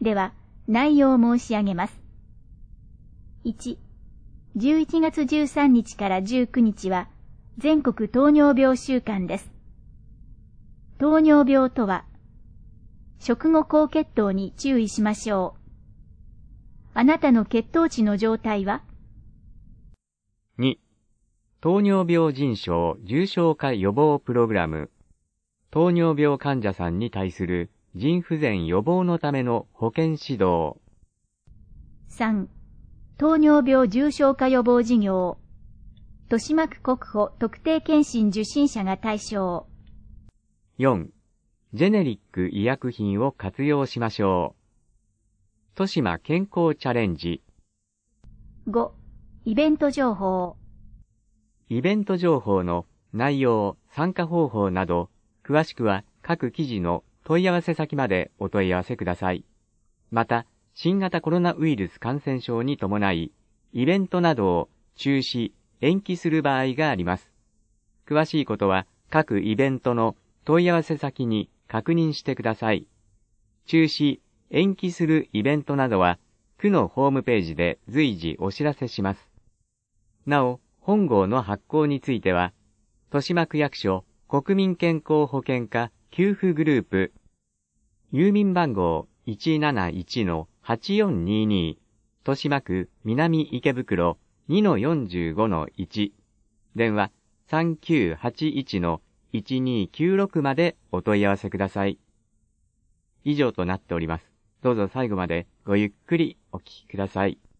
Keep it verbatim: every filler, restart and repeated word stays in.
では、内容を申し上げます。いち、じゅういちがつじゅうさんにちからじゅうくにちは、全国糖尿病週間です。糖尿病とは、食後高血糖に注意しましょう。あなたの血糖値の状態は？ に、糖尿病腎症重症化予防プログラム。糖尿病患者さんに対する腎不全予防のための保健指導。 さん、糖尿病重症化予防事業。豊島区国保特定健診受診者が対象。 よん、ジェネリック医薬品を活用しましょう。豊島健康チャレンジ。 ご、イベント情報。 イベント情報の内容、参加方法など、詳しくは各記事の問い合わせ先までお問い合わせください。また、新型コロナウイルス感染症に伴い、イベントなどを中止、延期する場合があります。詳しいことは各イベントの問い合わせ先に確認してください。中止、延期するイベントなどは、区のホームページで随時お知らせします。なお、本号の発行については、豊島区役所国民健康保険課給付グループ、郵便番号 いちなないちのはちよんにに、豊島区南池袋 にのよんじゅうごのいち、電話 さんきゅうはちいちのいちにきゅうろく までお問い合わせください。以上となっております。どうぞ最後までごゆっくりお聞きください。